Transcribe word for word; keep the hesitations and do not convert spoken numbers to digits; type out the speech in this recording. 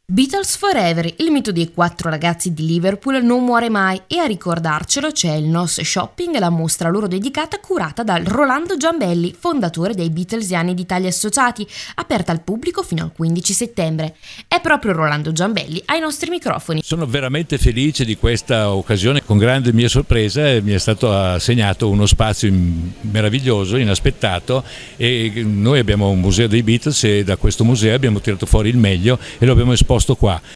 Beatles Forever, il mito dei quattro ragazzi di Liverpool non muore mai e a ricordarcelo c'è il Nos Shopping, la mostra loro dedicata curata dal Rolando Giambelli, fondatore dei Beatlesiani d'Italia Associati, aperta al pubblico fino al quindici settembre. È proprio Rolando Giambelli ai nostri microfoni. Sono veramente felice di questa occasione, con grande mia sorpresa mi è stato assegnato uno spazio meraviglioso, inaspettato, e noi abbiamo un museo dei Beatles e da questo museo abbiamo tirato fuori il meglio e lo abbiamo esposto qua.